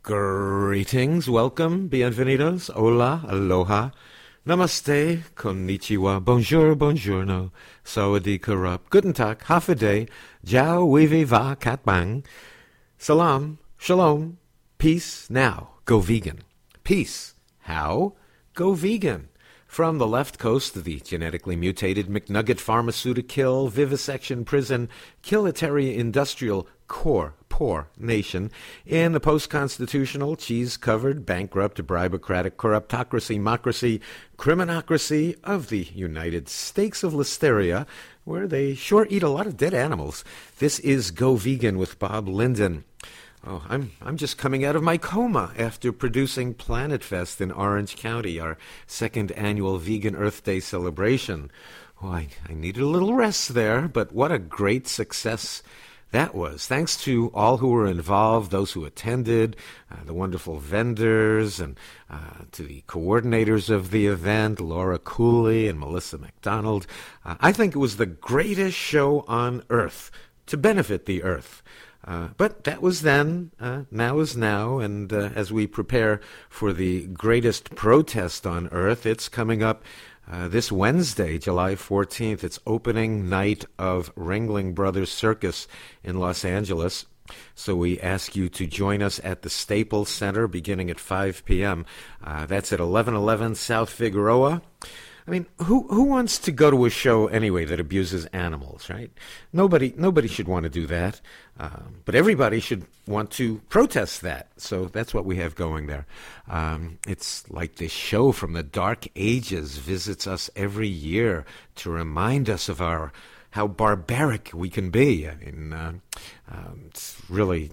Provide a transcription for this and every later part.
Greetings, welcome, bienvenidos, hola, aloha, namaste, konnichiwa, bonjour, buongiorno, sawadee karup, guten tag, half a day, jiao, weevi, va, kat bang, salam, shalom, peace, now, go vegan. Peace, how? Go vegan. From the left coast of the genetically mutated McNugget pharmaceutical vivisection prison kilitary industrial core poor nation in the post-constitutional cheese-covered bankrupt bribocratic corruptocracy-mocracy criminocracy of the United States of Listeria, where they sure eat a lot of dead animals. This is Go Vegan with Bob Linden. Oh, I'm just coming out of my coma after producing Planet Fest in Orange County, our second annual Vegan Earth Day celebration. Oh, I needed a little rest there, but what a great success that was. Thanks to all who were involved, those who attended, the wonderful vendors, and to the coordinators of the event, Laura Cooley and Melissa McDonald. I think it was the greatest show on Earth to benefit the Earth. But that was then, now is now, and as we prepare for the greatest protest on Earth, it's coming up this Wednesday, July 14th. It's opening night of Ringling Brothers Circus in Los Angeles. So we ask you to join us at the Staples Center beginning at 5 p.m. That's at 1111 South Figueroa. I mean, who wants to go to a show anyway that abuses animals, right? Nobody should want to do that. But everybody should want to protest that. So that's what we have going there. It's like this show from the Dark Ages visits us every year to remind us of how barbaric we can be. I mean, it's really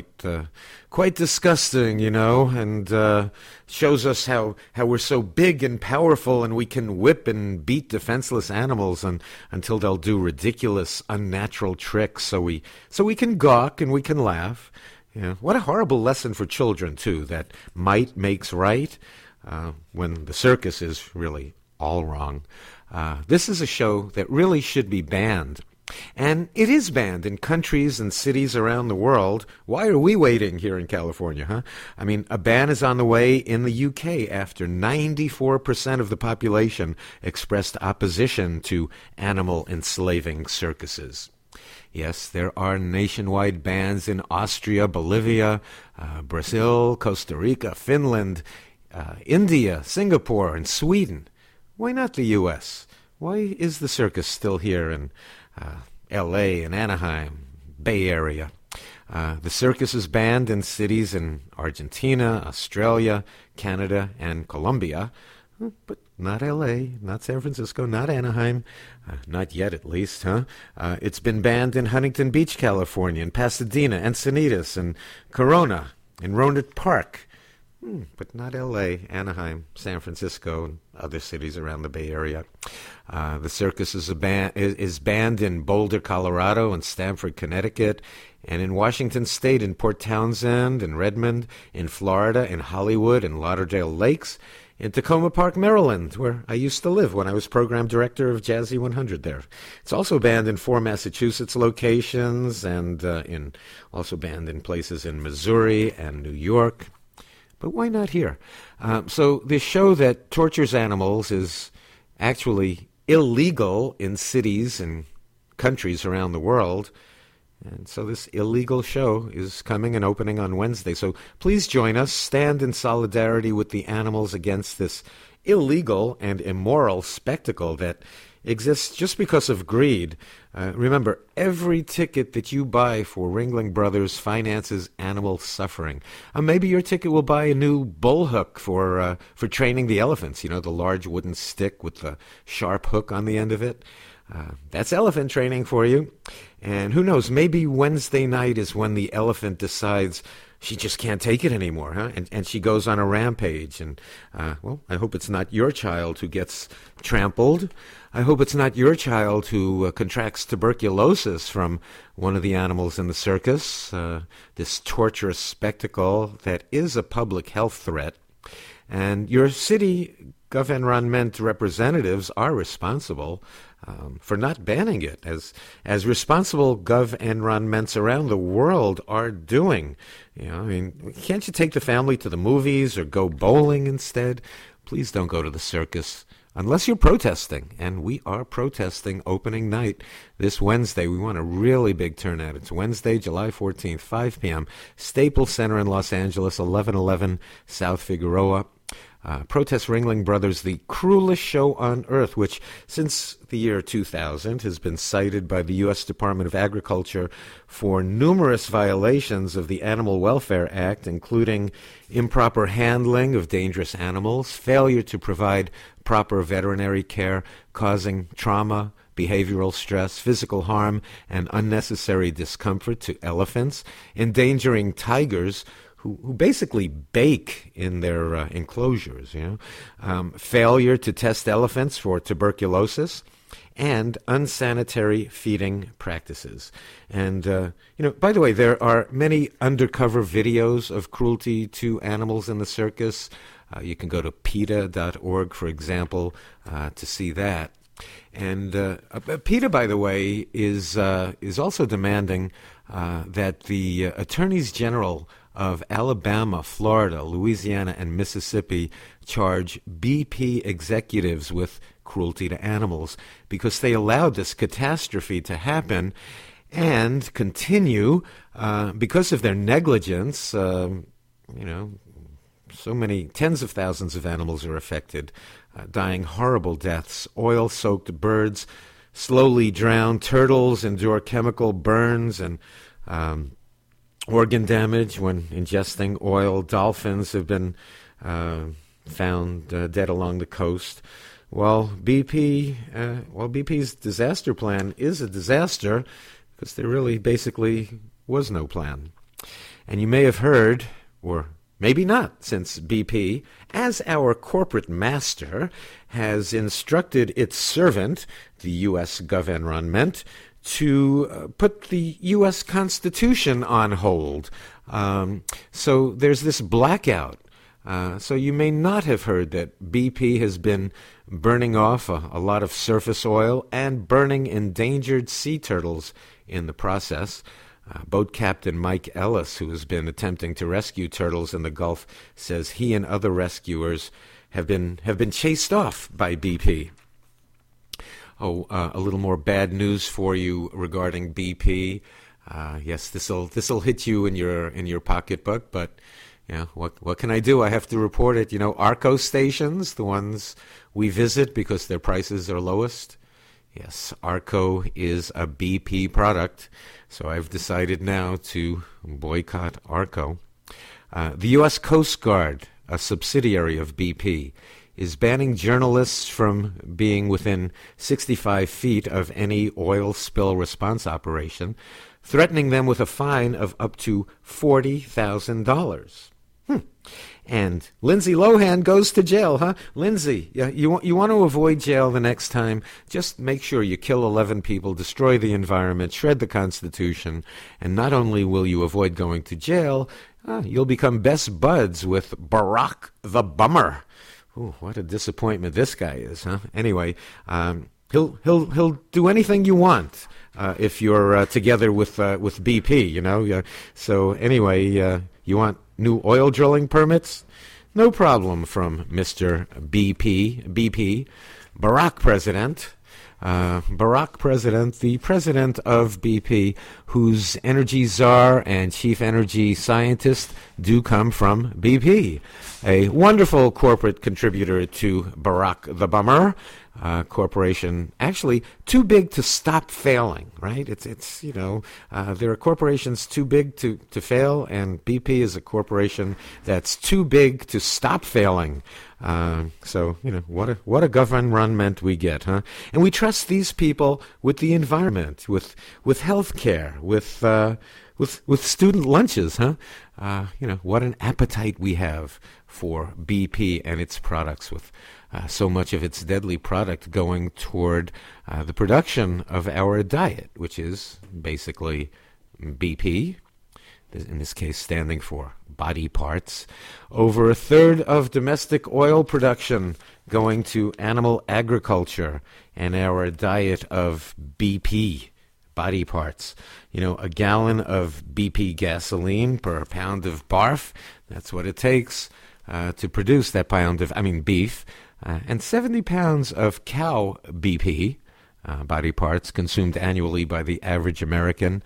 quite disgusting, you know, and shows us how we're so big and powerful, and we can whip and beat defenseless animals until they'll do ridiculous, unnatural tricks. So we can gawk and we can laugh. You know, what a horrible lesson for children too. That might makes right, when the circus is really all wrong. This is a show that really should be banned. And it is banned in countries and cities around the world. Why are we waiting here in California, huh? I mean, a ban is on the way in the UK after 94% of the population expressed opposition to animal enslaving circuses. Yes, there are nationwide bans in Austria, Bolivia, Brazil, Costa Rica, Finland, India, Singapore, and Sweden. Why not the U.S.? Why is the circus still here in L.A. and Anaheim, Bay Area? The circus is banned in cities in Argentina, Australia, Canada, and Colombia, but not L.A., not San Francisco, not Anaheim, not yet at least, huh? It's been banned in Huntington Beach, California, in Pasadena, Encinitas, and Corona, in Rohnert Park. But not L.A., Anaheim, San Francisco, and other cities around the Bay Area. The circus is banned in Boulder, Colorado, and Stamford, Connecticut, and in Washington State, in Port Townsend, and Redmond, in Florida, in Hollywood, and Lauderdale Lakes, in Tacoma Park, Maryland, where I used to live when I was program director of Jazzy 100 there. It's also banned in 4 Massachusetts locations, and also banned in places in Missouri and New York. But why not here? So this show that tortures animals is actually illegal in cities and countries around the world. And so this illegal show is coming and opening on Wednesday. So please join us. Stand in solidarity with the animals against this illegal and immoral spectacle that exists just because of greed. Remember, every ticket that you buy for Ringling Brothers finances animal suffering. Maybe your ticket will buy a new bull hook for training the elephants, you know, the large wooden stick with the sharp hook on the end of it. That's elephant training for you. And who knows, maybe Wednesday night is when the elephant decides she just can't take it anymore, huh? And she goes on a rampage. And, well, I hope it's not your child who gets trampled. I hope it's not your child who contracts tuberculosis from one of the animals in the circus, this torturous spectacle that is a public health threat. And your city GovEnvironment representatives are responsible for not banning it, as responsible GovEnvironments around the world are doing. I mean, can't you take the family to the movies or go bowling instead? Please don't go to the circus unless you're protesting, and we are protesting opening night this Wednesday. We want a really big turnout. It's Wednesday, July 14th, 5 p.m., Staples Center in Los Angeles, 1111 South Figueroa. Protest Ringling Brothers, the cruelest show on earth, which since the year 2000 has been cited by the U.S. Department of Agriculture for numerous violations of the Animal Welfare Act, including improper handling of dangerous animals, failure to provide proper veterinary care, causing trauma, behavioral stress, physical harm, and unnecessary discomfort to elephants, endangering tigers who basically bake in their enclosures, failure to test elephants for tuberculosis, and unsanitary feeding practices. And, by the way, there are many undercover videos of cruelty to animals in the circus. You can go to PETA.org, for example, to see that. And PETA, by the way, is also demanding that the attorneys general of Alabama, Florida, Louisiana, and Mississippi charge BP executives with cruelty to animals because they allowed this catastrophe to happen and continue because of their negligence. So many tens of thousands of animals are affected, dying horrible deaths. Oil-soaked birds slowly drown. Turtles endure chemical burns and organ damage when ingesting oil. Dolphins have been found dead along the coast. Well, BP's disaster plan is a disaster because there really basically was no plan. And you may have heard, or maybe not, since BP, as our corporate master, has instructed its servant, the U.S. GovEnvironment, to put the U.S. Constitution on hold. So there's this blackout. So you may not have heard that BP has been burning off a lot of surface oil and burning endangered sea turtles in the process. Boat Captain Mike Ellis, who has been attempting to rescue turtles in the Gulf, says he and other rescuers have been chased off by BP. A little more bad news for you regarding BP. Yes, this'll hit you in your pocketbook, but what can I do? I have to report it. ARCO stations, the ones we visit because their prices are lowest. Yes, ARCO is a BP product, so I've decided now to boycott ARCO. The U.S. Coast Guard, a subsidiary of BP, is banning journalists from being within 65 feet of any oil spill response operation, threatening them with a fine of up to $40,000. And Lindsay Lohan goes to jail, huh? Lindsay, you want to avoid jail the next time, just make sure you kill 11 people, destroy the environment, shred the Constitution, and not only will you avoid going to jail, you'll become best buds with Barack the Bummer. Ooh, what a disappointment this guy is, huh? Anyway, he'll do anything you want if you're together with BP, So anyway, you want new oil drilling permits? No problem from Mr. BP, Barack President. Barack President, the president of BP, whose energy czar and chief energy scientist do come from BP. A wonderful corporate contributor to Barack the Bummer. Corporation actually too big to stop failing, right? It's there are corporations too big to fail, and BP is a corporation that's too big to stop failing. So what a government we get, huh? And we trust these people with the environment, with health care, with student lunches, huh? What an appetite we have for BP and its products, with so much of its deadly product going toward the production of our diet, which is basically BP, in this case standing for body parts. Over a third of domestic oil production going to animal agriculture and our diet of BP, body parts. You know, a gallon of BP gasoline per pound of barf, that's what it takes to produce that pound of, beef. And 70 pounds of cow BP, body parts, consumed annually by the average American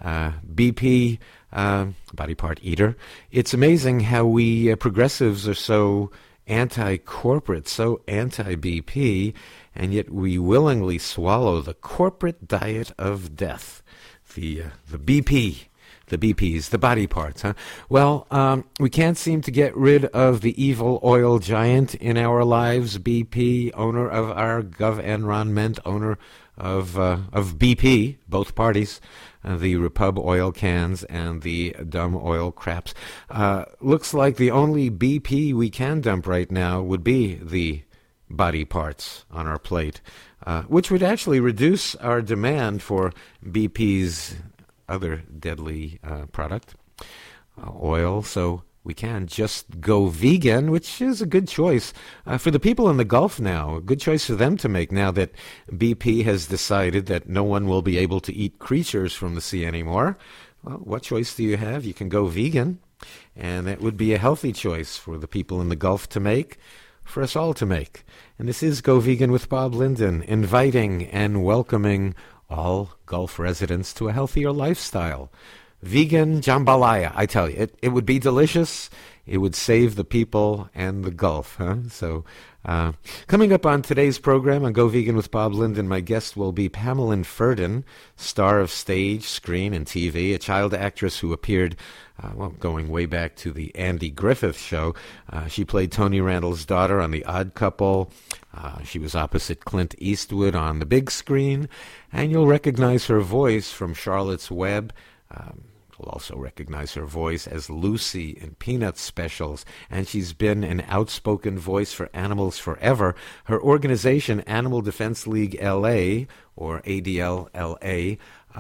BP body part eater. It's amazing how we progressives are so anti-corporate, so anti-BP, and yet we willingly swallow the corporate diet of death, the BP. The BPs, the body parts, huh? Well, we can't seem to get rid of the evil oil giant in our lives, BP, owner of our GovEnronment, owner of BP, both parties, the Repub oil cans and the dumb oil craps. Looks like the only BP we can dump right now would be the body parts on our plate, which would actually reduce our demand for BP's other deadly product, oil, so we can just go vegan, which is a good choice for the people in the Gulf now, a good choice for them to make now that BP has decided that no one will be able to eat creatures from the sea anymore. Well, what choice do you have? You can go vegan, and that would be a healthy choice for the people in the Gulf to make, for us all to make. And this is Go Vegan with Bob Linden, inviting and welcoming all Gulf residents to a healthier lifestyle. Vegan jambalaya, I tell you, it would be delicious. It would save the people and the Gulf, huh? So, coming up on today's program on Go Vegan with Bob Linden, my guest will be Pamela Ferdin, star of stage, screen, and TV, a child actress who appeared, going way back to the Andy Griffith Show. She played Tony Randall's daughter on The Odd Couple. She was opposite Clint Eastwood on the big screen, and you'll recognize her voice from Charlotte's Web. You'll also recognize her voice as Lucy in Peanuts specials, and she's been an outspoken voice for animals forever. Her organization, Animal Defense League LA, or ADL-LA,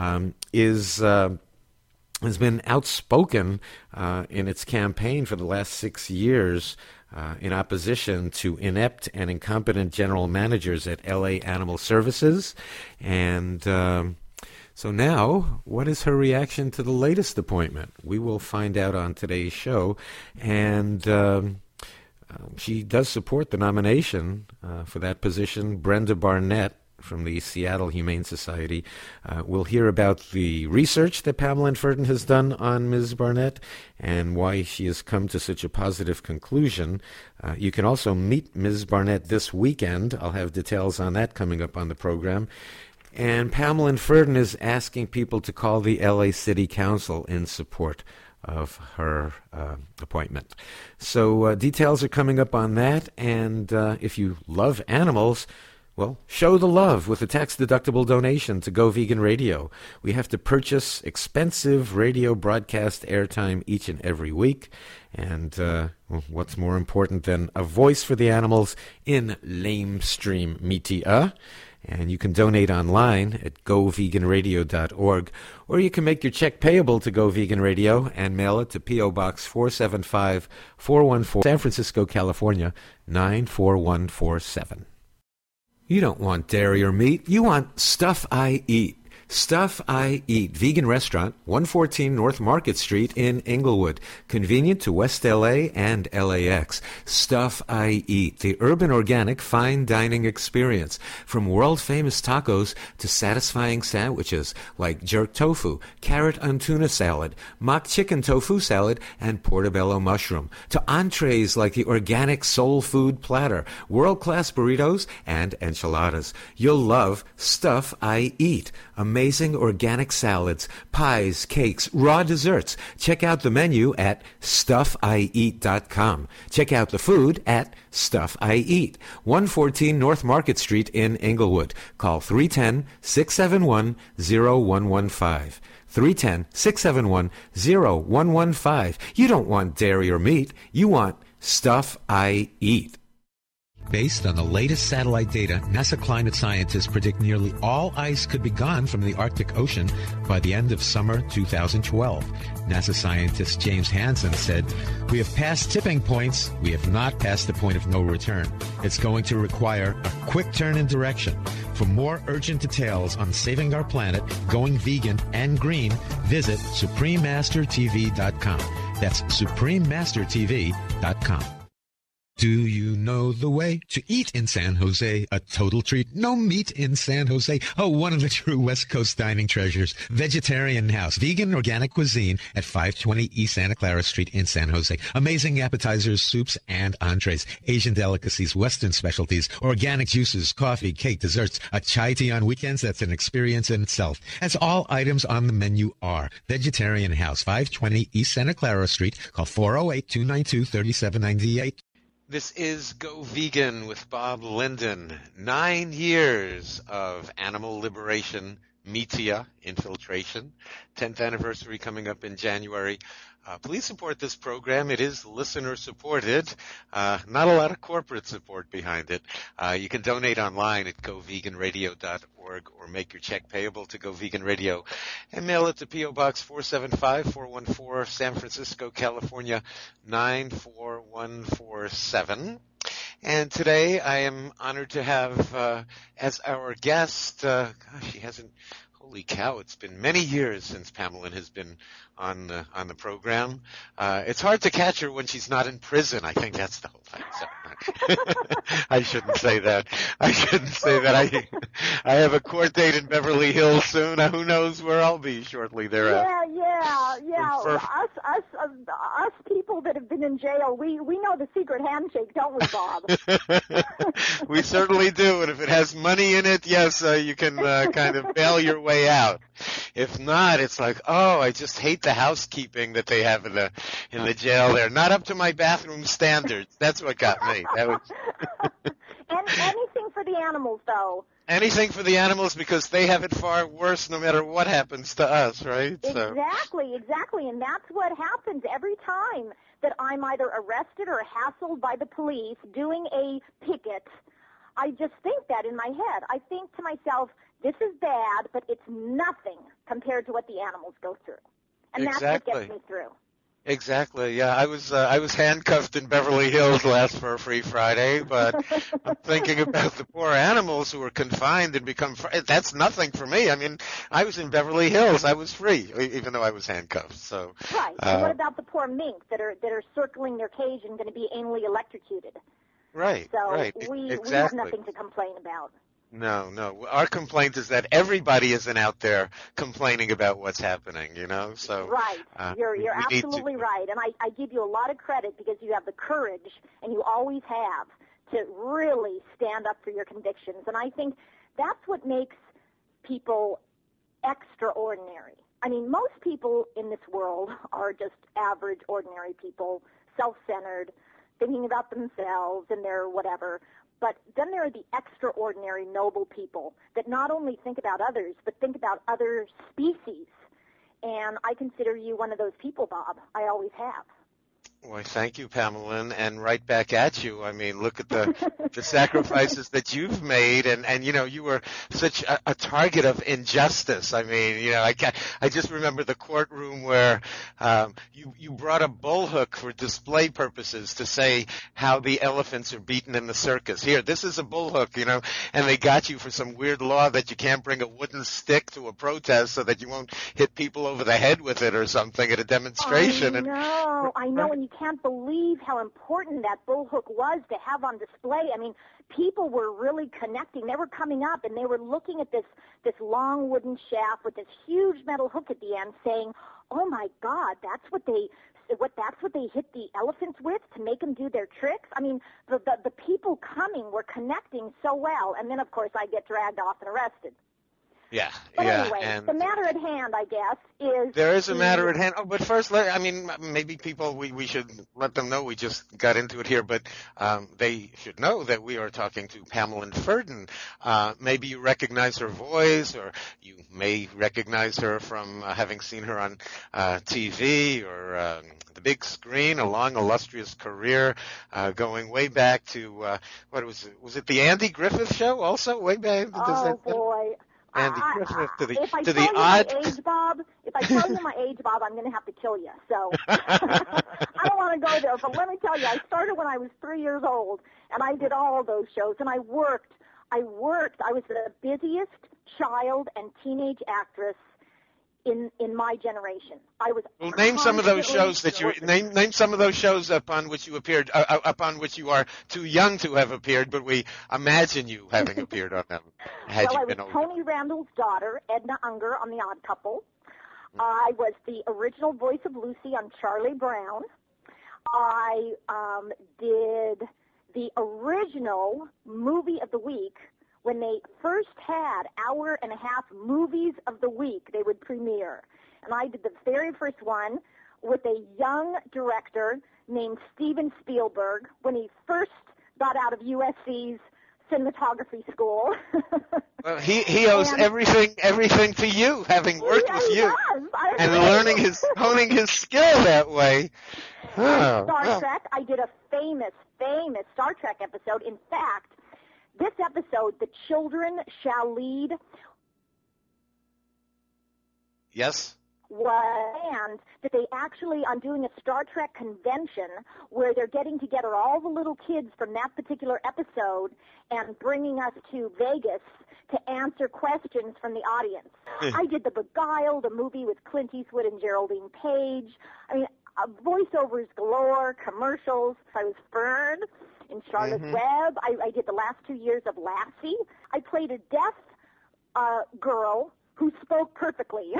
has been outspoken in its campaign for the last 6 years in opposition to inept and incompetent general managers at LA Animal Services. And so now, what is her reaction to the latest appointment? We will find out on today's show. And she does support the nomination for that position. Brenda Barnett from the Seattle Humane Society. We'll hear about the research that Pamela Ferdin has done on Ms. Barnett and why she has come to such a positive conclusion. You can also meet Ms. Barnett this weekend. I'll have details on that coming up on the program. And Pamela Ferdin is asking people to call the LA City Council in support of her appointment. So details are coming up on that. And if you love animals, well, show the love with a tax-deductible donation to Go Vegan Radio. We have to purchase expensive radio broadcast airtime each and every week. And what's more important than a voice for the animals in lamestream media? And you can donate online at goveganradio.org, or you can make your check payable to Go Vegan Radio and mail it to P.O. Box 475-414, San Francisco, California, 94147. You don't want dairy or meat. You want Stuff I Eat. Stuff I Eat, vegan restaurant, 114 North Market Street in Inglewood. Convenient to West LA and LAX. Stuff I Eat, the urban organic fine dining experience. From world-famous tacos to satisfying sandwiches like jerk tofu, carrot and tuna salad, mock chicken tofu salad, and portobello mushroom. To entrees like the organic soul food platter, world-class burritos, and enchiladas. You'll love Stuff I Eat. Amazing organic salads, pies, cakes, raw desserts. Check out the menu at StuffIEat.com. Check out the food at Stuff I Eat, 114 North Market Street in Inglewood. Call 310-671-0115. 310-671-0115. You don't want dairy or meat. You want Stuff I Eat. Based on the latest satellite data, NASA climate scientists predict nearly all ice could be gone from the Arctic Ocean by the end of summer 2012. NASA scientist James Hansen said, "We have passed tipping points. We have not passed the point of no return. It's going to require a quick turn in direction." For more urgent details on saving our planet, going vegan and green, visit SupremeMasterTV.com. That's SupremeMasterTV.com. Do you know the way to eat in San Jose? A total treat. No meat in San Jose. Oh, one of the true West Coast dining treasures. Vegetarian House. Vegan organic cuisine at 520 East Santa Clara Street in San Jose. Amazing appetizers, soups, and entrees. Asian delicacies, Western specialties, organic juices, coffee, cake, desserts. A chai tea on weekends. That's an experience in itself. As all items on the menu are. Vegetarian House. 520 East Santa Clara Street. Call 408-292-3798. This is Go Vegan with Bob Linden. 9 years of animal liberation, media infiltration. 10th anniversary coming up in January. Please support this program. It is listener supported. Not a lot of corporate support behind it. You can donate online at goveganradio.org or make your check payable to Go Vegan Radio and mail it to P.O. Box 475-414, San Francisco, California, 94147. And today I am honored to have as our guest, she hasn't, holy cow, it's been many years since Pamela has been on the program. It's hard to catch her when she's not in prison. I think that's the whole thing. So, I shouldn't say that. I have a court date in Beverly Hills soon. Who knows where I'll be shortly thereafter. Yeah. Us people that have been in jail, we know the secret handshake, don't we, Bob? We certainly do. And if it has money in it, yes, you can kind of bail your way out. If not, it's like, oh, I just hate the housekeeping that they have in the jail there. Not up to my bathroom standards. That's what got me. That was And anything for the animals, though. Anything for the animals, because they have it far worse no matter what happens to us, right? Exactly. And that's what happens every time that I'm either arrested or hassled by the police doing a picket. I just think that in my head. I think to myself, this is bad, but it's nothing compared to what the animals go through. And Exactly. That's what gets me through. Exactly. Yeah, I was handcuffed in Beverly Hills last for a Free Friday, but I'm thinking about the poor animals who were confined and become that's nothing for me. I mean, I was in Beverly Hills. I was free, even though I was handcuffed. So right. And what about the poor mink that are circling their cage and going to be anally electrocuted? Right. So right. we Exactly. have nothing to complain about. No. Our complaint is that everybody isn't out there complaining about what's happening, you know? So right. You're absolutely right. And I give you a lot of credit because you have the courage, and you always have, to really stand up for your convictions. And I think that's what makes people extraordinary. I mean, most people in this world are just average, ordinary people, self-centered, thinking about themselves and their whatever. But then there are the extraordinary, noble people that not only think about others, but think about other species. And I consider you one of those people, Bob. I always have. Well, thank you, Pamela, and right back at you. I mean, look at the sacrifices that you've made, and you know, you were such a target of injustice. I mean, you know, I just remember the courtroom where you brought a bullhook for display purposes to say how the elephants are beaten in the circus. Here, this is a bullhook, you know, and they got you for some weird law that you can't bring a wooden stick to a protest so that you won't hit people over the head with it or something at a demonstration. I know, and you can't believe how important that bullhook was to have on display. I mean, people were really connecting. They were coming up, and they were looking at this long wooden shaft with this huge metal hook at the end saying, oh, my God, that's what they hit the elephants with to make them do their tricks. I mean, the people coming were connecting so well. And then, of course, I get dragged off and arrested. Yeah, But yeah. anyway, And the matter at hand, I guess, is... there is a matter at hand. Oh, but first, maybe people, we should let them know we just got into it here, but they should know that we are talking to Pamela Ferdin. Maybe you recognize her voice, or you may recognize her from having seen her on TV or the big screen, a long, illustrious career going way back to, what was it? Was it the Andy Griffith Show also? Way back? Oh, boy. Andy Griffith to the if I to tell the you odd. my age, Bob, I'm going to have to kill you. So I don't want to go there. But let me tell you, I started when I was 3 years old, and I did all of those shows. And I worked. I was the busiest child and teenage actress in my generation. I was. Well, name some of those shows that you name some of those shows upon which you appeared, upon which you are too young to have appeared, but we imagine you having appeared on them. I was Tony Randall's daughter, Edna Unger, on The Odd Couple. I was the original voice of Lucy on Charlie Brown. I did the original movie of the week. When they first had hour-and-a-half movies of the week, they would premiere. And I did the very first one with a young director named Steven Spielberg when he first got out of USC's cinematography school. Well, he owes everything to you, having worked with you and honing his skill that way. Star Trek, I did a famous Star Trek episode. In fact, this episode, The Children Shall Lead. Yes. And that they actually, I'm doing a Star Trek convention where they're getting together all the little kids from that particular episode and bringing us to Vegas to answer questions from the audience. I did The Beguiled, a movie with Clint Eastwood and Geraldine Page. I mean, voiceovers galore, commercials. I was Fern in Charlotte's Web. I did the last 2 years of Lassie. I played a deaf girl who spoke perfectly.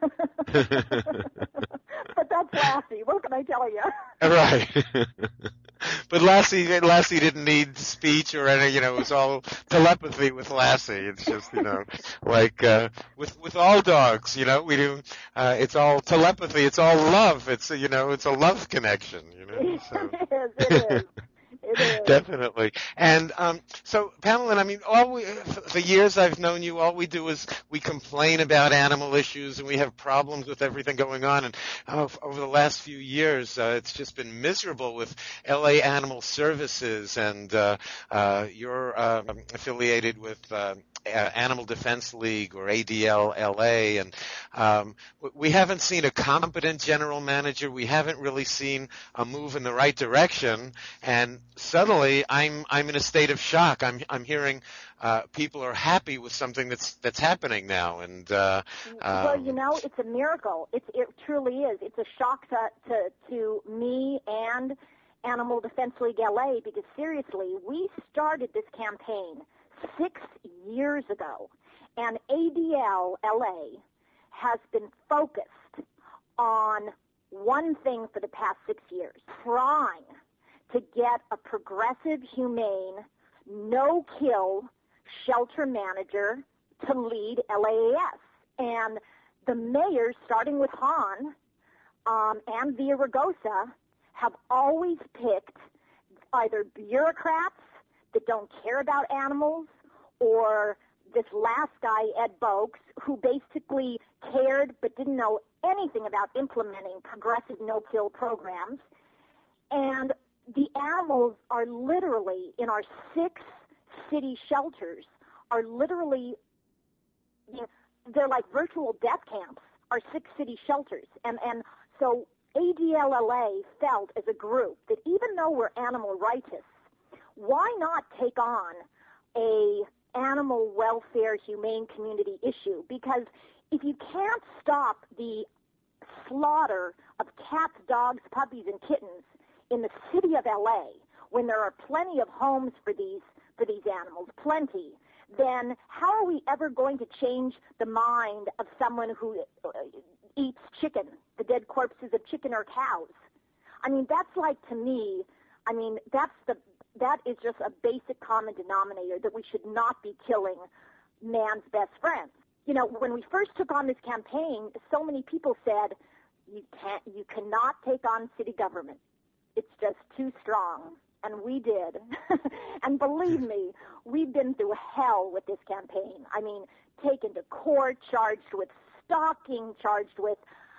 But that's Lassie. What can I tell you? Right. But Lassie didn't need speech or any, it was all telepathy with Lassie. It's just, like, with all dogs, we do, it's all telepathy. It's all love. It's, it's a love connection, So. It is. Definitely. And so, Pamela, the years I've known you, all we do is we complain about animal issues, and we have problems with everything going on. And over the last few years, it's just been miserable with LA Animal Services, and you're affiliated with Animal Defense League, or ADL-LA, and we haven't seen a competent general manager. We haven't really seen a move in the right direction, and suddenly I'm in a state of shock. I'm hearing people are happy with something that's happening now, and well, it's a miracle. It truly is. It's a shock to me and Animal Defense League LA, because seriously, we started this campaign 6 years ago, and ADL LA has been focused on one thing for the past 6 years: trying to get a progressive, humane, no-kill shelter manager to lead LAAS. And the mayors, starting with Hahn and Villaraigosa, have always picked either bureaucrats that don't care about animals, or this last guy, Ed Boakes, who basically cared but didn't know anything about implementing progressive no-kill programs. And the animals are literally, in our 6 city shelters, are literally, they're like virtual death camps, our 6 city shelters. And so ADLLA felt as a group that even though we're animal rightists, why not take on a animal welfare, humane community issue? Because if you can't stop the slaughter of cats, dogs, puppies, and kittens in the city of LA, when there are plenty of homes for these animals, plenty, then how are we ever going to change the mind of someone who eats chicken, the dead corpses of chicken or cows? I mean, that's like, to me, that is just a basic common denominator, that we should not be killing man's best friends. when we first took on this campaign, so many people said, you cannot take on city government. It's just too strong. And we did. And believe me, we've been through hell with this campaign. I mean, taken to court, charged with stalking, charged with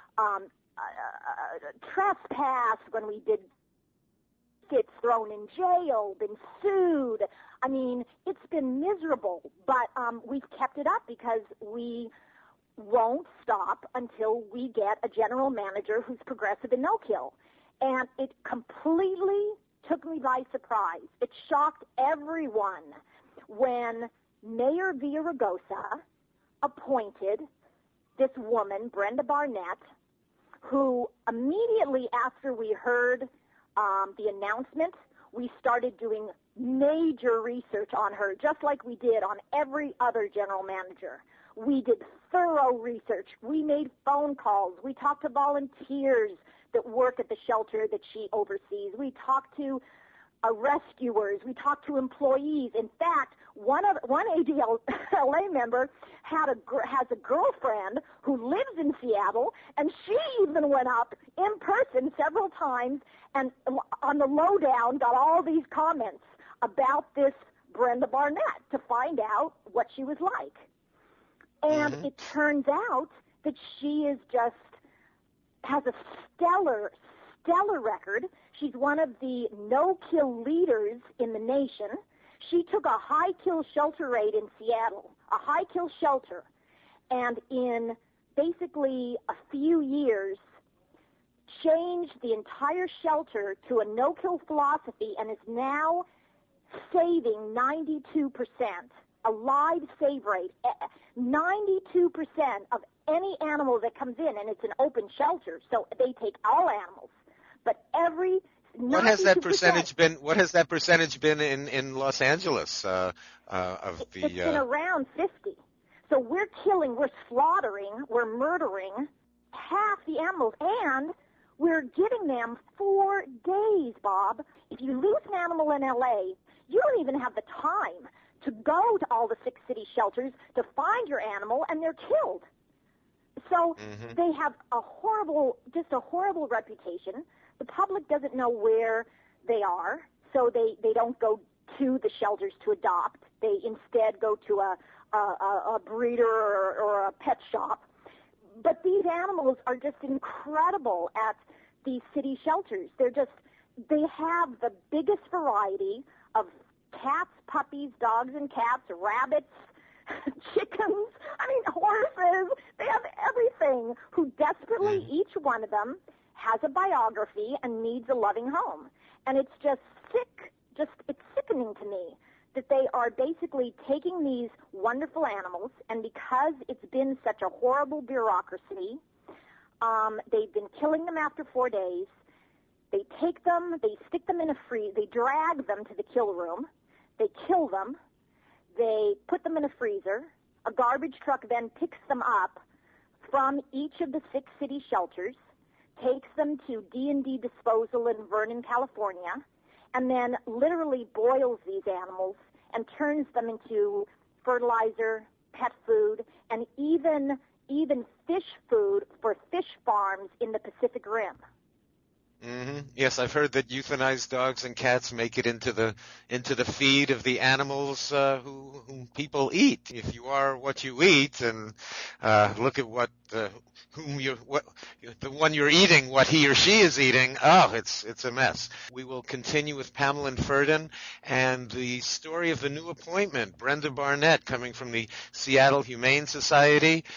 trespass when we did kids thrown in jail, been sued. I mean, it's been miserable, but we've kept it up because we won't stop until we get a general manager who's progressive and no-kill. And it completely took me by surprise. It shocked everyone when Mayor Villaraigosa appointed this woman, Brenda Barnett, who immediately after we heard the announcement, we started doing major research on her, just like we did on every other general manager. We did thorough research. We made phone calls. We talked to volunteers that work at the shelter that she oversees. We talked to rescuers. We talked to employees. In fact, one ADLA member has a girlfriend who lives in Seattle, and she even went up in person several times and on the lowdown got all these comments about this Brenda Barnett to find out what she was like. And it turns out that she has a stellar record. She's one of the no-kill leaders in the nation. She took a high-kill shelter raid in Seattle, a high-kill shelter, and in basically a few years changed the entire shelter to a no-kill philosophy and is now saving 92%, a live save rate, 92% of any animal that comes in, and it's an open shelter, so they take all animals. But what has that percentage been? What has that percentage been in Los Angeles? It's been around 50. So we're slaughtering, we're murdering half the animals, and we're giving them 4 days, Bob. If you lose an animal in L.A., you don't even have the time to go to all the 6 city shelters to find your animal, and they're killed. So they have a horrible reputation. The public doesn't know where they are, so they don't go to the shelters to adopt. They instead go to a breeder or a pet shop. But these animals are just incredible at these city shelters. They have the biggest variety of cats, puppies, dogs and cats, rabbits, chickens, horses. They have everything, who desperately, each one of them, has a biography and needs a loving home. And it's just it's sickening to me that they are basically taking these wonderful animals, and because it's been such a horrible bureaucracy, they've been killing them after 4 days. They take them, they stick them in a they drag them to the kill room, they kill them, they put them in a freezer. A garbage truck then picks them up from each of the 6 city shelters, takes them to D&D Disposal in Vernon, California, and then literally boils these animals and turns them into fertilizer, pet food, and even fish food for fish farms in the Pacific Rim. Yes, I've heard that euthanized dogs and cats make it into the feed of the animals whom people eat. If you are what you eat, and look at the one you're eating, what he or she is eating. Oh, it's a mess. We will continue with Pamela Ferdin and the story of the new appointment, Brenda Barnett, coming from the Seattle Humane Society,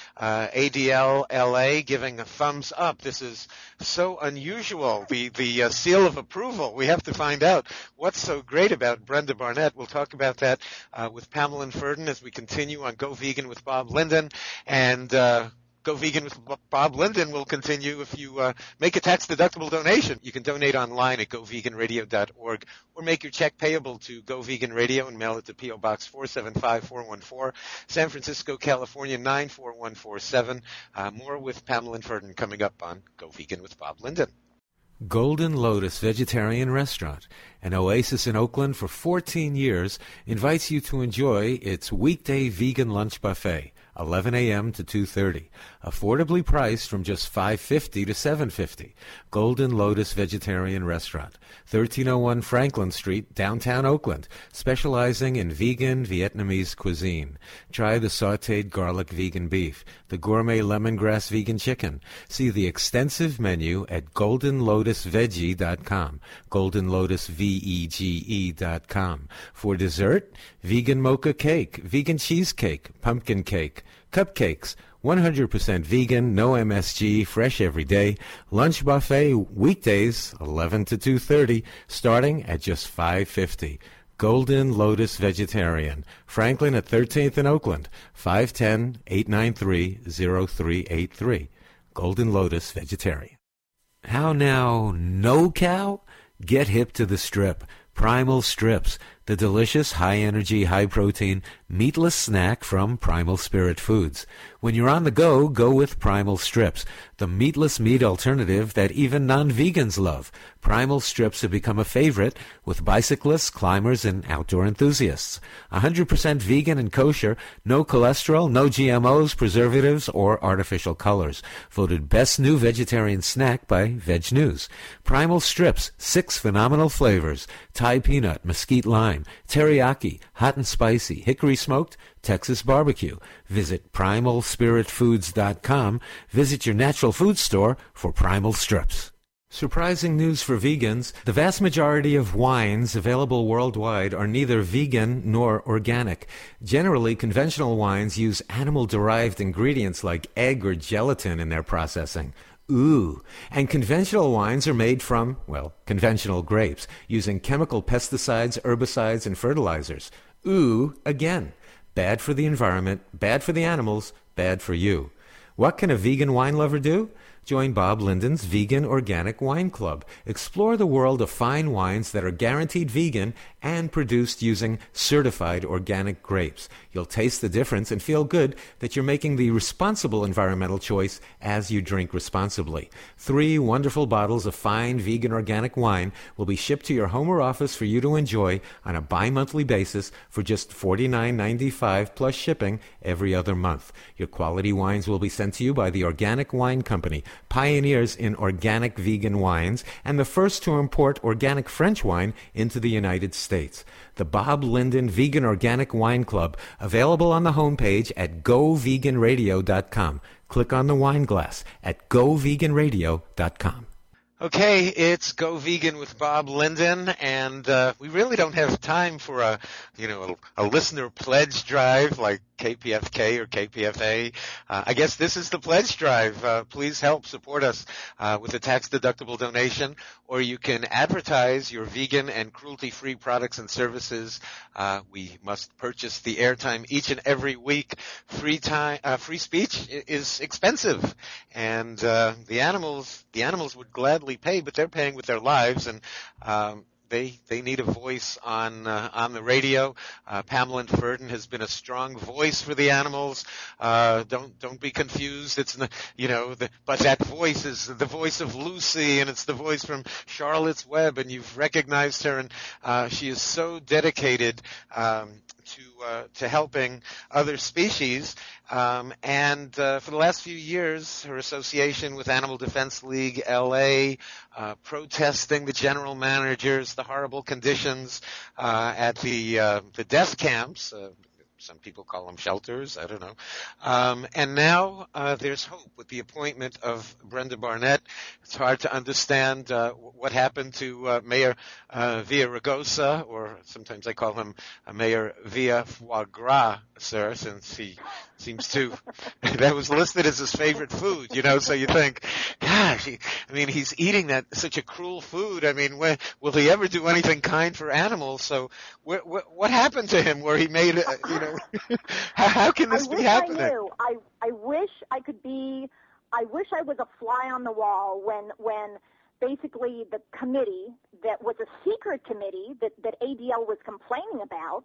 ADL-LA, giving a thumbs up. This is so unusual. The seal of approval. We have to find out what's so great about Brenda Barnett. We'll talk about that with Pamela Ferdin as we continue on Go Vegan with Bob Linden. And Go Vegan with Bob Linden will continue if you make a tax-deductible donation. You can donate online at goveganradio.org or make your check payable to Go Vegan Radio and mail it to P.O. Box 475414, San Francisco, California 94147. More with Pamela Ferdin coming up on Go Vegan with Bob Linden. Golden Lotus Vegetarian Restaurant, an oasis in Oakland for 14 years, invites you to enjoy its weekday vegan lunch buffet 11 a.m. to 2:30. Affordably priced from just $5.50 to $7.50. Golden Lotus Vegetarian Restaurant, 1301 Franklin Street, downtown Oakland, specializing in vegan Vietnamese cuisine. Try the sautéed garlic vegan beef, the gourmet lemongrass vegan chicken. See the extensive menu at goldenlotusveggie.com, goldenlotusvege.com. For dessert, vegan mocha cake, vegan cheesecake, pumpkin cake, cupcakes, 100% vegan, no MSG, fresh every day. Lunch buffet weekdays, 11 to 2:30, starting at just $5.50. Golden Lotus Vegetarian, Franklin at 13th and Oakland, 510-893-0383. Golden Lotus Vegetarian. How now, no cow? Get hip to the strip. Primal Strips, the delicious, high-energy, high-protein, meatless snack from Primal Spirit Foods. When you're on the go, go with Primal Strips, the meatless meat alternative that even non-vegans love. Primal Strips have become a favorite with bicyclists, climbers, and outdoor enthusiasts. 100% vegan and kosher, no cholesterol, no GMOs, preservatives, or artificial colors. Voted best new vegetarian snack by Veg News. Primal Strips, 6 phenomenal flavors: Thai peanut, mesquite lime, teriyaki, hot and spicy, hickory smoked, Texas barbecue. Visit primalspiritfoods.com. Visit your natural food store for Primal Strips. Surprising news for vegans. The vast majority of wines available worldwide are neither vegan nor organic. Generally, conventional wines use animal-derived ingredients like egg or gelatin in their processing. Ooh. And conventional wines are made from, well, conventional grapes, using chemical pesticides, herbicides, and fertilizers. Ooh, again. Bad for the environment, bad for the animals, bad for you. What can a vegan wine lover do? Join Bob Linden's Vegan Organic Wine Club. Explore the world of fine wines that are guaranteed vegan and produced using certified organic grapes. You'll taste the difference and feel good that you're making the responsible environmental choice as you drink responsibly. 3 wonderful bottles of fine vegan organic wine will be shipped to your home or office for you to enjoy on a bi-monthly basis for just $49.95 plus shipping every other month. Your quality wines will be sent to you by the Organic Wine Company, pioneers in organic vegan wines, and the first to import organic French wine into the United States. The Bob Linden Vegan Organic Wine Club, available on the homepage at goveganradio.com. Click on the wine glass at goveganradio.com. Okay, it's Go Vegan with Bob Linden, and we really don't have time for a listener pledge drive like KPFK or KPFA. I guess this is the pledge drive. Please help support us with a tax-deductible donation, or you can advertise your vegan and cruelty-free products and services. We must purchase the airtime each and every week. Free speech is expensive, and the animals would gladly pay, but they're paying with their lives, and they need a voice on the radio. Pamela Ferdin has been a strong voice for the animals. Don't be confused. It's but that voice is the voice of Lucy, and it's the voice from Charlotte's Web, and you've recognized her, and she is so dedicated to helping other species. And for the last few years, her association with Animal Defense League LA, protesting the general managers, the horrible conditions at the death camps. Some people call them shelters. I don't know. And now there's hope with the appointment of Brenda Barnett. It's hard to understand what happened to Mayor Villaraigosa, or sometimes I call him Mayor Villa Foie Gras, sir, since he seems to that was listed as his favorite food, so you think, gosh, he's eating such a cruel food. Will he ever do anything kind for animals? So what happened to him where he made how can this be happening? I wish I wish I was a fly on the wall when basically the committee that was a secret committee that ADL was complaining about,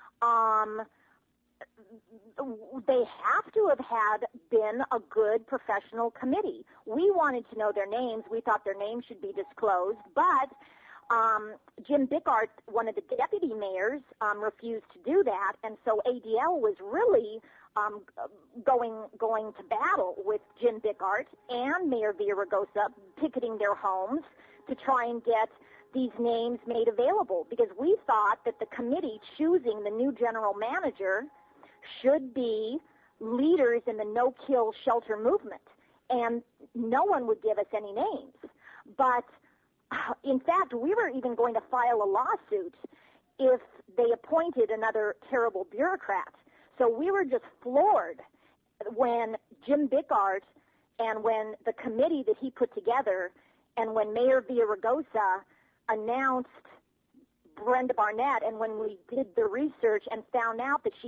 they have to have had been a good professional committee. We wanted to know their names. We thought their names should be disclosed, but Jim Bickart, one of the deputy mayors, refused to do that, and so ADL was really going to battle with Jim Bickart and Mayor Villaraigosa, picketing their homes to try and get these names made available, because we thought that the committee choosing the new general manager should be leaders in the no-kill shelter movement, and no one would give us any names. But in fact, we were even going to file a lawsuit if they appointed another terrible bureaucrat. So we were just floored when Jim Bickart and when the committee that he put together and when Mayor Villaraigosa announced Brenda Barnett, and when we did the research and found out that she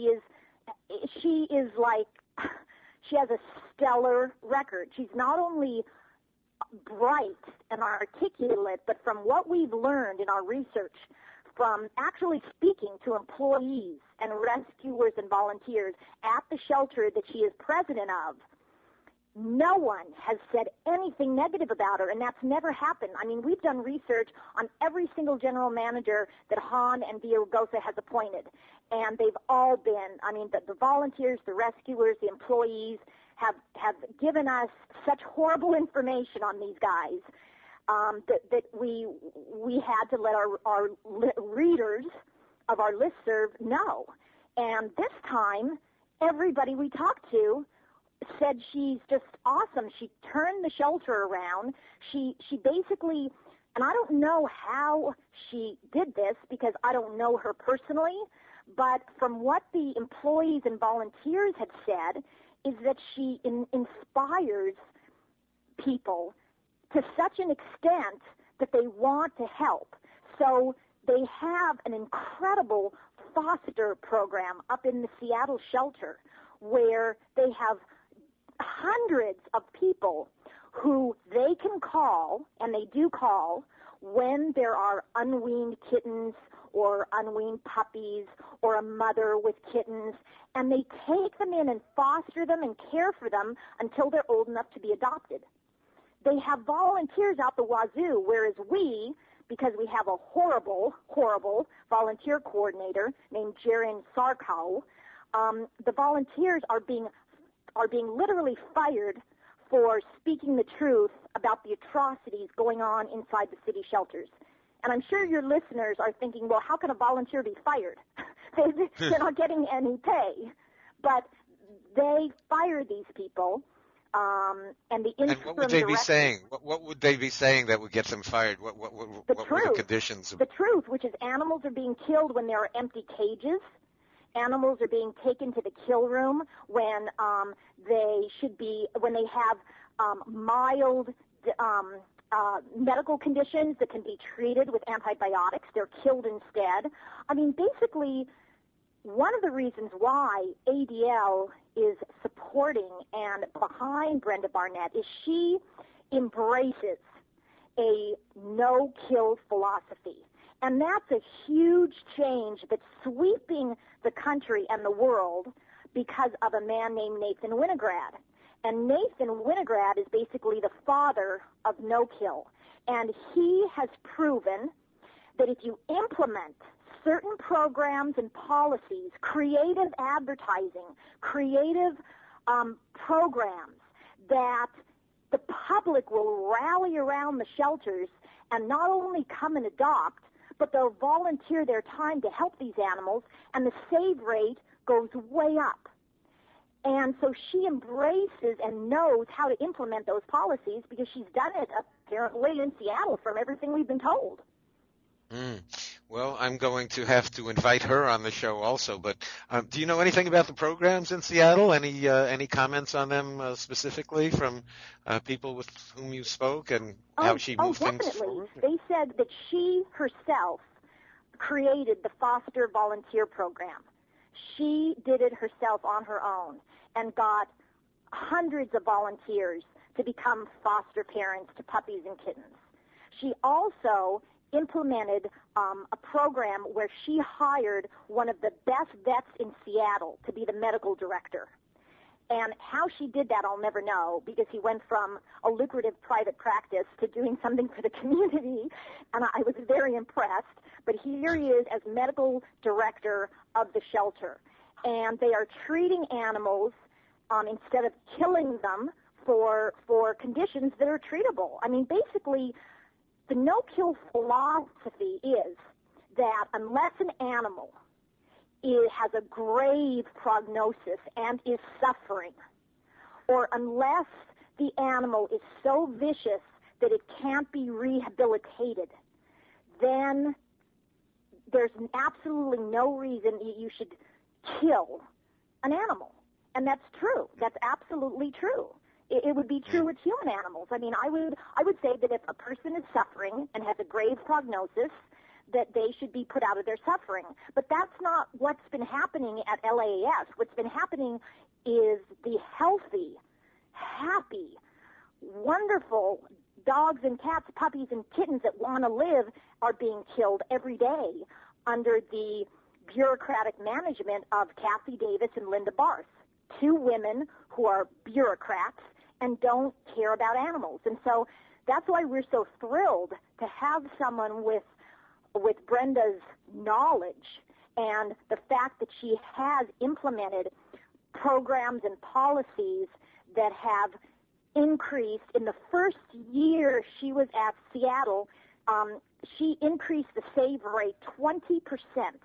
has a stellar record. She's not only bright and articulate, but from what we've learned in our research, from actually speaking to employees and rescuers and volunteers at the shelter that she is president of, no one has said anything negative about her, and that's never happened. I mean, we've done research on every single general manager that Hahn and Villaraigosa has appointed, and they've all been, I mean, the volunteers, the rescuers, the employees have given us such horrible information on these guys that we had to let our readers of our listserv know. And this time, everybody we talked to said she's just awesome. She turned the shelter around. She basically, and I don't know how she did this because I don't know her personally, but from what the employees and volunteers have said is that she inspires people to such an extent that they want to help. So they have an incredible foster program up in the Seattle shelter where they have hundreds of people who they can call, and they do call, when there are unweaned kittens or unweaned puppies or a mother with kittens, and they take them in and foster them and care for them until they're old enough to be adopted. They have volunteers out the wazoo, whereas we, because we have a horrible, horrible volunteer coordinator named Jaren Sarkow, the volunteers are being literally fired for speaking the truth about the atrocities going on inside the city shelters. And I'm sure your listeners are thinking, well, how can a volunteer be fired? They're not getting any pay. But they fire these people, and the interim And what would they be saying? What would they be saying that would get them fired? What were the conditions? The truth, which is animals are being killed when there are empty cages. Animals are being taken to the kill room when when they have mild medical conditions that can be treated with antibiotics. They're killed instead. I mean, basically, one of the reasons why ADL is supporting and behind Brenda Barnett is she embraces a no-kill philosophy. And that's a huge change that's sweeping the country and the world because of a man named Nathan Winograd. And Nathan Winograd is basically the father of no-kill. And he has proven that if you implement certain programs and policies, creative advertising, creative programs, that the public will rally around the shelters and not only come and adopt, but they'll volunteer their time to help these animals, and the save rate goes way up. And so she embraces and knows how to implement those policies because she's done it apparently in Seattle from everything we've been told. Well, I'm going to have to invite her on the show also. But do you know anything about the programs in Seattle? Any comments on them specifically from people with whom you spoke and how she moved things forward? They said that she herself created the foster volunteer program. She did it herself on her own and got hundreds of volunteers to become foster parents to puppies and kittens. She also implemented a program where she hired one of the best vets in Seattle to be the medical director. And how she did that, I'll never know, because he went from a lucrative private practice to doing something for the community, and I was very impressed. But here he is as medical director of the shelter. and they are treating animals instead of killing them for conditions that are treatable. I mean, basically, the no-kill philosophy is that unless an animal has a grave prognosis and is suffering, or unless the animal is so vicious that it can't be rehabilitated, then there's absolutely no reason you should kill an animal. And that's true. That's absolutely true. It would be true with human animals. I mean, I would say that if a person is suffering and has a grave prognosis, that they should be put out of their suffering. But that's not what's been happening at LAAS. What's been happening is the healthy, happy, wonderful dogs and cats, puppies and kittens that want to live are being killed every day under the bureaucratic management of Kathy Davis and Linda Barth, two women who are bureaucrats and don't care about animals. And so that's why we're so thrilled to have someone with Brenda's knowledge and the fact that she has implemented programs and policies that have increased. In the first year she was at Seattle, she increased the save rate 20%. 20%.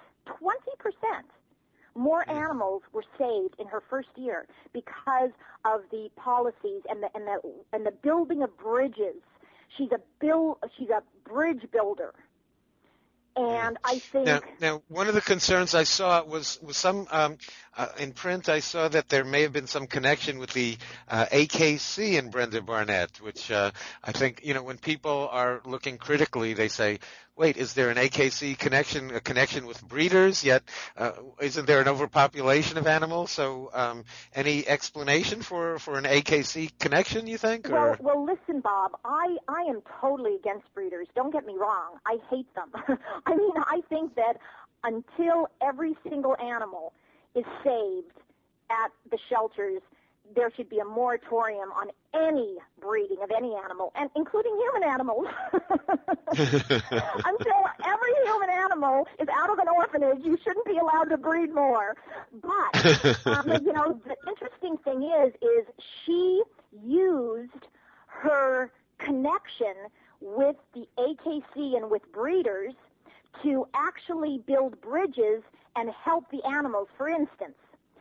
More animals were saved in her first year because of the policies and the building of bridges. She's a bridge builder. And I think now one of the concerns I saw was some in print. I saw that there may have been some connection with the AKC and Brenda Barnett, which I think, when people are looking critically, they say, wait, is there an AKC connection, a connection with breeders? Yet isn't there an overpopulation of animals? So any explanation for an AKC connection, you think? Or? Well, listen, Bob, I am totally against breeders. Don't get me wrong. I hate them. I mean, I think that until every single animal is saved at the shelters, there should be a moratorium on any breeding of any animal, and including human animals. Until every human animal is out of an orphanage, you shouldn't be allowed to breed more. But, the interesting thing is she used her connection with the AKC and with breeders to actually build bridges and help the animals. For instance,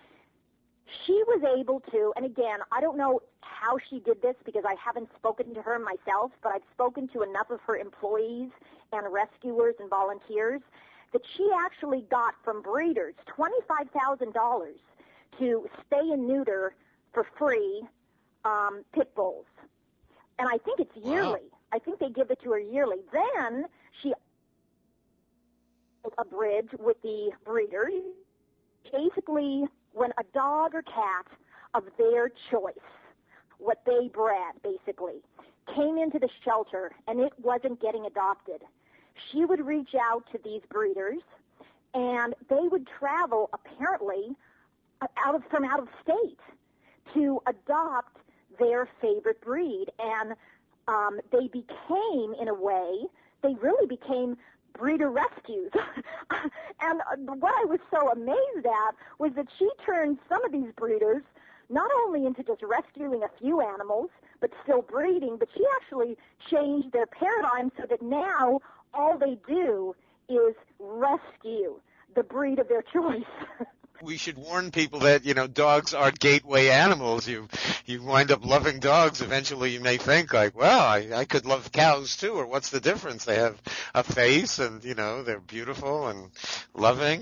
she was able to, and again, I don't know how she did this because I haven't spoken to her myself, but I've spoken to enough of her employees and rescuers and volunteers that she actually got from breeders $25,000 to spay and neuter for free pit bulls. And I think it's yearly. Wow. I think they give it to her yearly. Then she built a bridge with the breeders. Basically, when a dog or cat of their choice, what they bred basically, came into the shelter and it wasn't getting adopted, she would reach out to these breeders and they would travel apparently from out of state to adopt their favorite breed. And they became, in a way, they really became breeder rescues. And what I was so amazed at was that she turned some of these breeders not only into just rescuing a few animals, but still breeding, but she actually changed their paradigm so that now all they do is rescue the breed of their choice. We should warn people that, dogs are gateway animals. You wind up loving dogs. Eventually you may think like, well, I could love cows too, or what's the difference? They have a face and, they're beautiful and loving.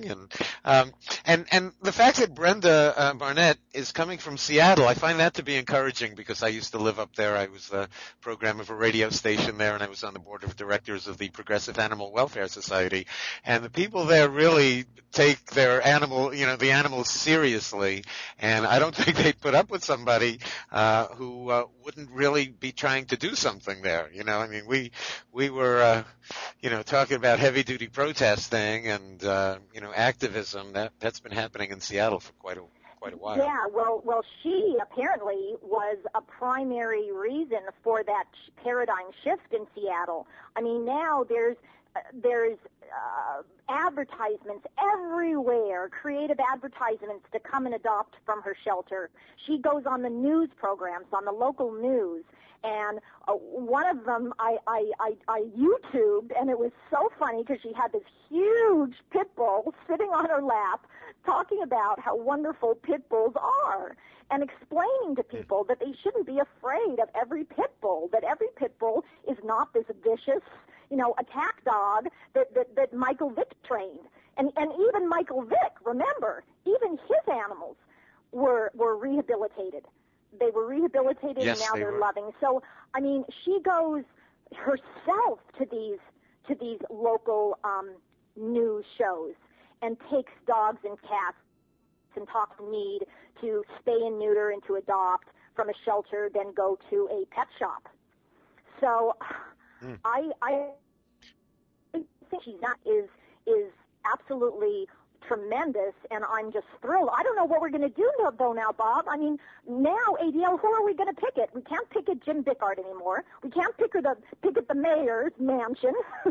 And the fact that Brenda Barnett is coming from Seattle, I find that to be encouraging because I used to live up there. I was the program of a radio station there, and I was on the board of directors of the Progressive Animal Welfare Society. And the people there really take their animal, the animals seriously, and I don't think they'd put up with somebody who wouldn't really be trying to do something there. I mean, we were talking about heavy duty protesting and activism. That's been happening in Seattle for quite a while. Yeah, well, she apparently was a primary reason for that paradigm shift in Seattle. I mean, now there's advertisements everywhere, creative advertisements to come and adopt from her shelter. She goes on the news programs, on the local news, and one of them I YouTubed, and it was so funny because she had this huge pit bull sitting on her lap talking about how wonderful pit bulls are and explaining to people that they shouldn't be afraid of every pit bull, that every pit bull is not this vicious, attack dog that Michael Vick trained. And even Michael Vick, remember, even his animals were rehabilitated. They were rehabilitated, yes, and now they're were. loving. So, I mean, she goes herself to these local news shows and takes dogs and cats and talks need to spay and neuter and to adopt from a shelter, then go to a pet shop. So I think is absolutely tremendous, and I'm just thrilled. I don't know what we're going to do though now, Bob. I mean, now ADL, who are we going to picket? We can't picket Jim Bickard anymore. We can't picket the mayor's mansion.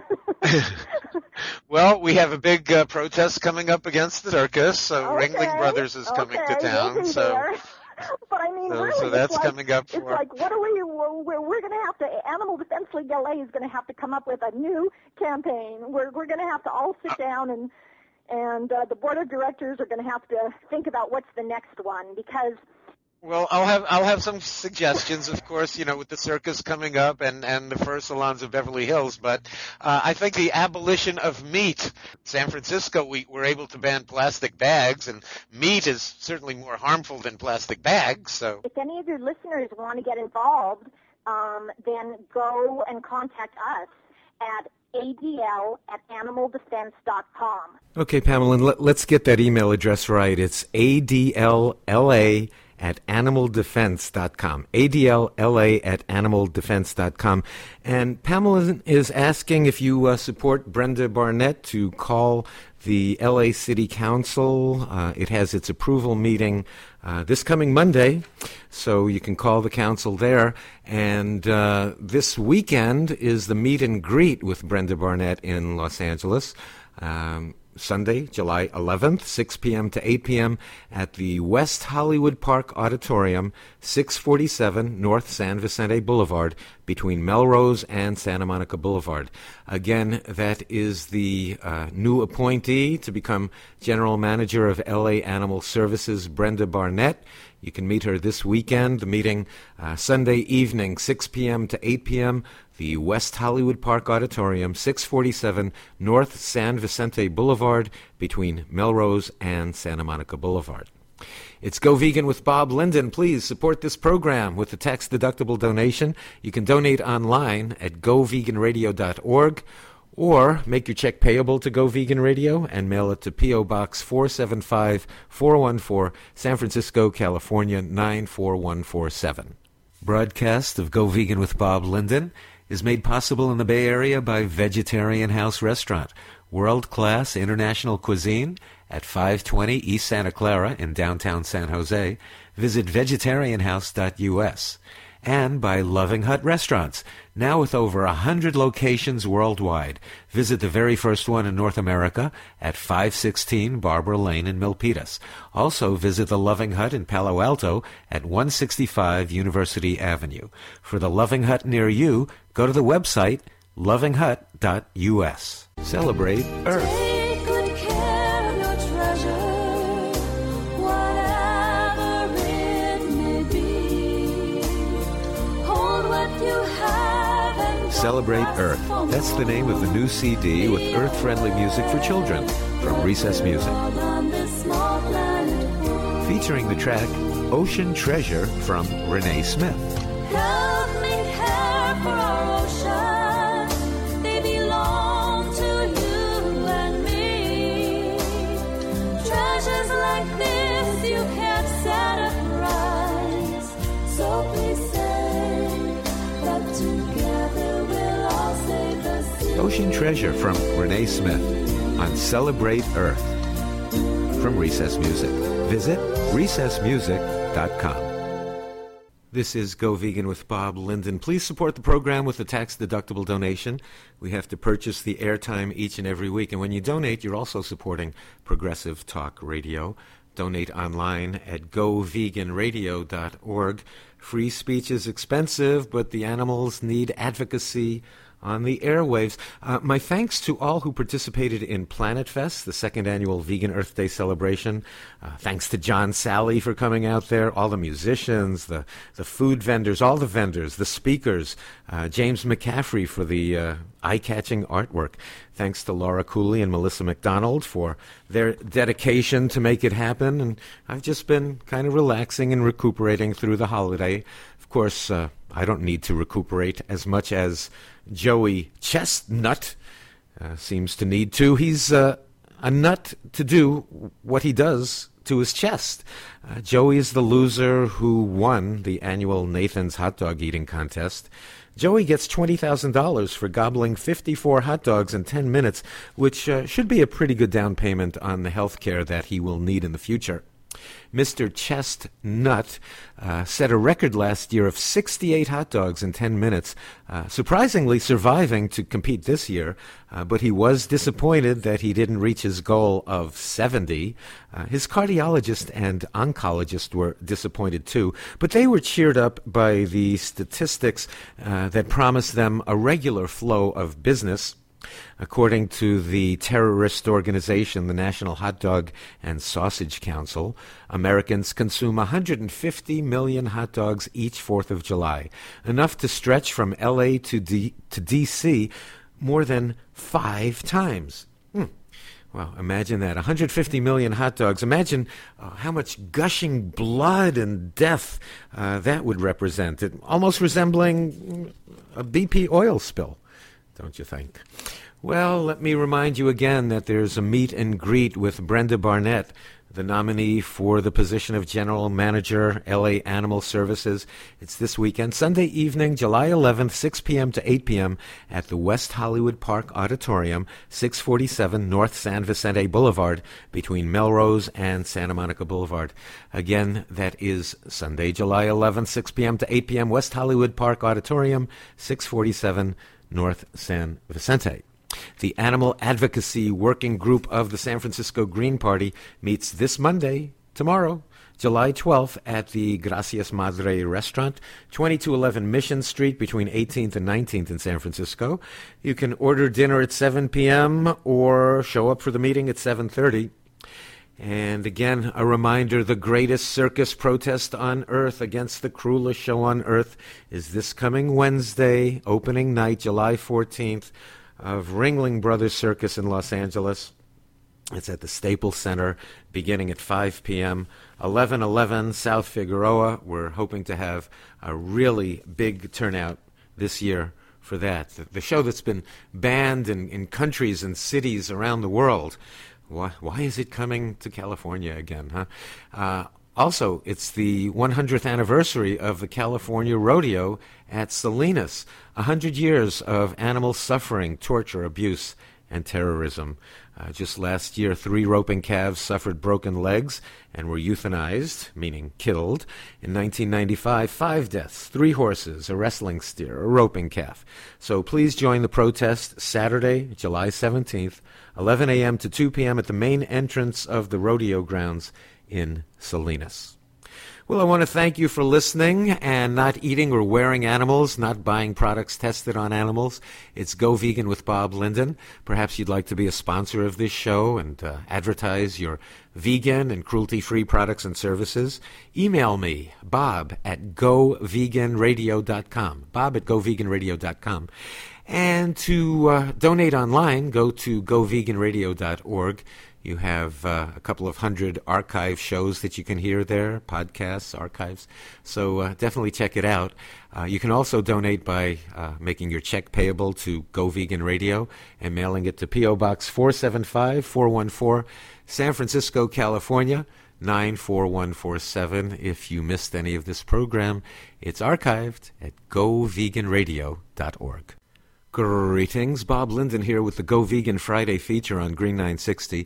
Well, we have a big protest coming up against the circus, so Ringling Brothers is coming to town. So, but I mean, really, so that's coming up. It's like, what are we're going to have to, Animal Defense League LA is going to have to come up with a new campaign. We're going to have to all sit down and the board of directors are going to have to think about what's the next one, because. Well, I'll have some suggestions, of course, with the circus coming up and the Fur Salons of Beverly Hills. But I think the abolition of meat. San Francisco, we were able to ban plastic bags, and meat is certainly more harmful than plastic bags. So, if any of your listeners want to get involved, then go and contact us at adl@animaldefense.com. Okay, Pamela, let's get that email address right. It's adlla@animaldefense.com. adlla@animaldefense.com. And Pamela is asking if you support Brenda Barnett to call the LA City Council. It has its approval meeting this coming Monday, so you can call the council there. And this weekend is the meet and greet with Brenda Barnett in Los Angeles. Sunday, July 11th, 6 p.m. to 8 p.m. at the West Hollywood Park Auditorium, 647 North San Vicente Boulevard, between Melrose and Santa Monica Boulevard. Again, that is the new appointee to become General Manager of LA Animal Services, Brenda Barnett. You can meet her this weekend. The meeting Sunday evening, 6 p.m. to 8 p.m., the West Hollywood Park Auditorium, 647 North San Vicente Boulevard, between Melrose and Santa Monica Boulevard. It's Go Vegan with Bob Linden. Please support this program with a tax-deductible donation. You can donate online at goveganradio.org, or make your check payable to Go Vegan Radio and mail it to P.O. Box 475-414, San Francisco, California, 94147. Broadcast of Go Vegan with Bob Linden is made possible in the Bay Area by Vegetarian House Restaurant, world-class international cuisine at 520 East Santa Clara in downtown San Jose. Visit vegetarianhouse.us. And by Loving Hut Restaurants, now with over 100 locations worldwide. Visit the very first one in North America at 516 Barbara Lane in Milpitas. Also visit the Loving Hut in Palo Alto at 165 University Avenue. For the Loving Hut near you, go to the website lovinghut.us. Celebrate Earth. Celebrate Earth. That's the name of the new CD with earth-friendly music for children from Recess Music. Featuring the track Ocean Treasure from Renee Smith. Help me care for our oceans. They belong to you and me. Treasures like this you can't set upright. So please say that together we'll all save the sea. Ocean Treasure from Renee Smith on Celebrate Earth from Recess Music. Visit recessmusic.com. This is Go Vegan with Bob Linden. Please support the program with a tax-deductible donation. We have to purchase the airtime each and every week. And when you donate, you're also supporting Progressive Talk Radio. Donate online at goveganradio.org. Free speech is expensive, but the animals need advocacy on the airwaves. My thanks to all who participated in Planet Fest, the second annual Vegan Earth Day celebration. Thanks to John Sally for coming out there, all the musicians, the food vendors, all the vendors, the speakers, James McCaffrey for the eye-catching artwork. Thanks to Laura Cooley and Melissa McDonald for their dedication to make it happen. And I've just been kind of relaxing and recuperating through the holiday. Of course, I don't need to recuperate as much as Joey Chestnut seems to need to. He's a nut to do what he does to his chest. Joey is the loser who won the annual Nathan's hot dog eating contest. Joey gets $20,000 for gobbling 54 hot dogs in 10 minutes, which should be a pretty good down payment on the health care that he will need in the future. Mr. Chestnut set a record last year of 68 hot dogs in 10 minutes, surprisingly surviving to compete this year, but he was disappointed that he didn't reach his goal of 70. His cardiologist and oncologist were disappointed too, but they were cheered up by the statistics that promised them a regular flow of business. According to the terrorist organization, the National Hot Dog and Sausage Council, Americans consume 150 million hot dogs each 4th of July, enough to stretch from L.A. to D.C. more than 5 times. Well, imagine that, 150 million hot dogs. Imagine how much gushing blood and death that would represent, it almost resembling a BP oil spill, don't you think? Well, let me remind you again that there's a meet and greet with Brenda Barnett, the nominee for the position of General Manager, LA Animal Services. It's this weekend, Sunday evening, July 11th, 6 p.m. to 8 p.m. at the West Hollywood Park Auditorium, 647 North San Vicente Boulevard, between Melrose and Santa Monica Boulevard. Again, that is Sunday, July 11th, 6 p.m. to 8 p.m., West Hollywood Park Auditorium, 647 North San Vicente. The Animal Advocacy Working Group of the San Francisco Green Party meets this Monday, tomorrow, July 12th, at the Gracias Madre restaurant, 2211 Mission Street, between 18th and 19th in San Francisco. You can order dinner at 7 p.m. or show up for the meeting at 7:30. And again, a reminder, the greatest circus protest on earth against the cruelest show on earth is this coming Wednesday, opening night, July 14th, of Ringling Brothers Circus in Los Angeles. It's at the Staples Center, beginning at 5 p.m., 1111 South Figueroa. We're hoping to have a really big turnout this year for that. The show that's been banned in countries and cities around the world. Why is it coming to California again, huh? Also, it's the 100th anniversary of the California Rodeo at Salinas. 100 years of animal suffering, torture, abuse, and terrorism. Just last year, 3 roping calves suffered broken legs and were euthanized, meaning killed. In 1995, 5 deaths, 3 horses, a wrestling steer, a roping calf. So please join the protest Saturday, July 17th, 11 a.m. to 2 p.m. at the main entrance of the rodeo grounds in Salinas. Well, I want to thank you for listening and not eating or wearing animals, not buying products tested on animals. It's Go Vegan with Bob Linden. Perhaps you'd like to be a sponsor of this show and advertise your vegan and cruelty-free products and services. Email me, bob@goveganradio.com, bob@goveganradio.com. And to donate online, go to goveganradio.org. You have a couple of hundred archive shows that you can hear there, podcasts, archives. So definitely check it out. You can also donate by making your check payable to Go Vegan Radio and mailing it to P.O. Box 475-414, San Francisco, California, 94147. If you missed any of this program, it's archived at goveganradio.org. Greetings, Bob Linden here with the Go Vegan Friday feature on Green 960.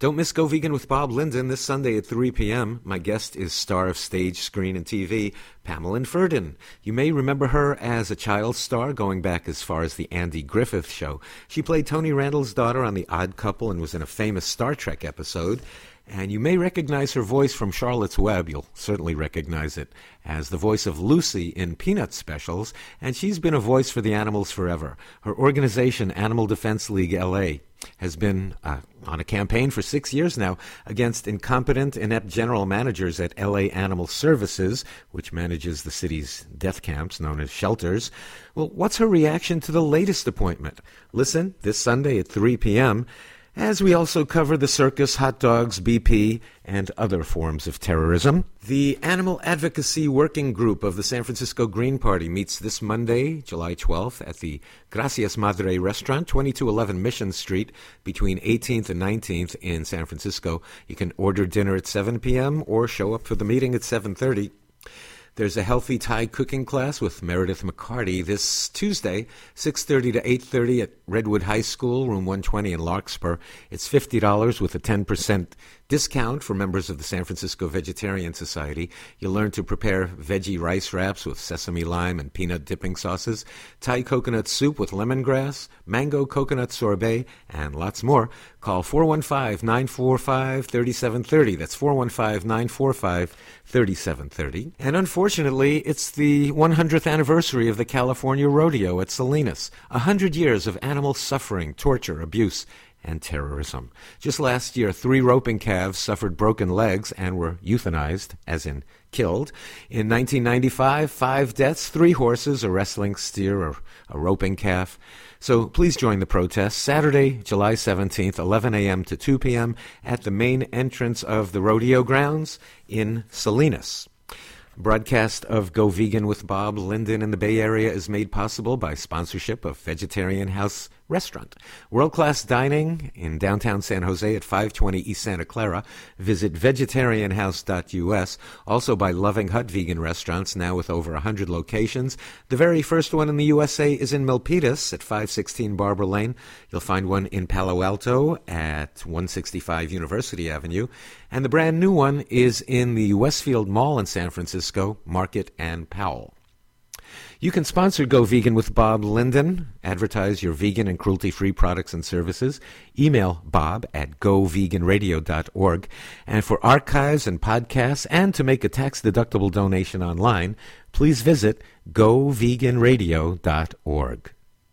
Don't miss Go Vegan with Bob Linden this Sunday at 3 p.m. My guest is star of stage, screen, and TV, Pamela Ferdin. You may remember her as a child star going back as far as the Andy Griffith Show. She played Tony Randall's daughter on The Odd Couple and was in a famous Star Trek episode. And you may recognize her voice from Charlotte's Web. You'll certainly recognize it as the voice of Lucy in Peanuts specials. And she's been a voice for the animals forever. Her organization, Animal Defense League LA, has been on a campaign for 6 years now against incompetent, inept general managers at LA Animal Services, which manages the city's death camps known as shelters. Well, what's her reaction to the latest appointment? Listen this Sunday at 3 p.m., as we also cover the circus, hot dogs, BP, and other forms of terrorism. The Animal Advocacy Working Group of the San Francisco Green Party meets this Monday, July 12th, at the Gracias Madre restaurant, 2211 Mission Street, between 18th and 19th in San Francisco. You can order dinner at 7 p.m. or show up for the meeting at 7:30. There's a healthy Thai cooking class with Meredith McCarty this Tuesday, 6:30 to 8:30 at Redwood High School, room 120 in Larkspur. It's $50 with a 10% discount for members of the San Francisco Vegetarian Society. You'll learn to prepare veggie rice wraps with sesame lime and peanut dipping sauces, Thai coconut soup with lemongrass, mango coconut sorbet, and lots more. Call 415-945-3730. That's 415-945-3730. And unfortunately, it's the 100th anniversary of the California Rodeo at Salinas. 100 years of animal suffering, torture, abuse, and terrorism. Just last year, 3 roping calves suffered broken legs and were euthanized, as in killed. In 1995, 5 deaths, 3 horses, a wrestling steer, or a roping calf. So please join the protest Saturday, July 17th, 11 a.m. to 2 p.m. at the main entrance of the rodeo grounds in Salinas. Broadcast of Go Vegan with Bob Linden in the Bay Area is made possible by sponsorship of Vegetarian House Restaurant. World-class dining in downtown San Jose at 520 East Santa Clara. Visit vegetarianhouse.us. Also by Loving Hut Vegan Restaurants, now with over 100 locations. The very first one in the USA is in Milpitas at 516 Barbara Lane. You'll find one in Palo Alto at 165 University Avenue. And the brand new one is in the Westfield Mall in San Francisco, Market and Powell. You can sponsor Go Vegan with Bob Linden, advertise your vegan and cruelty-free products and services. Email Bob at goveganradio.org. And for archives and podcasts and to make a tax-deductible donation online, please visit goveganradio.org.